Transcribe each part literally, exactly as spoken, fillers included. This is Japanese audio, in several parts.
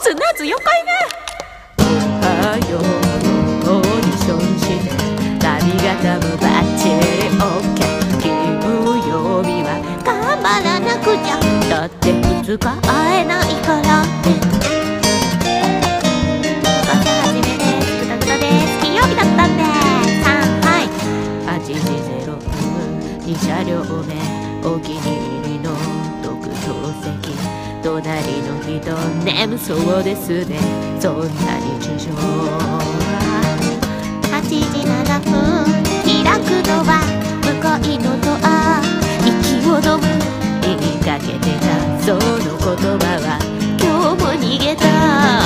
綱津よかいね。おはようオーディションして髪型もバッチリオッケー。金曜日は頑張らなくちゃ、だってふつか会えないからね。朝はじめです。ぐだぐだです。金曜日だったんでさんはいはちじぜろふんに車両目、お気に入りの特等席、隣の人眠そうですね。そんな日常はちじななふん開くのは向こうのドア、息を飲む言いかけてたその言葉は今日も逃げた。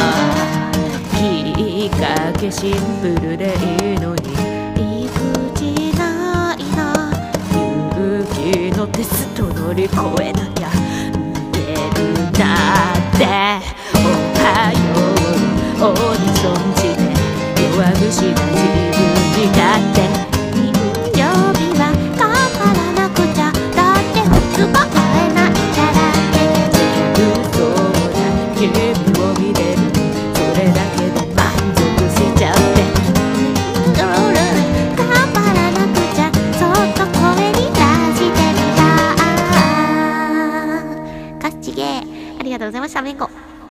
きっかけシンプルでいいのに理不尽ないな。勇気のテスト乗り越えなきゃ受けるなって。おはようオーディションして弱虫だ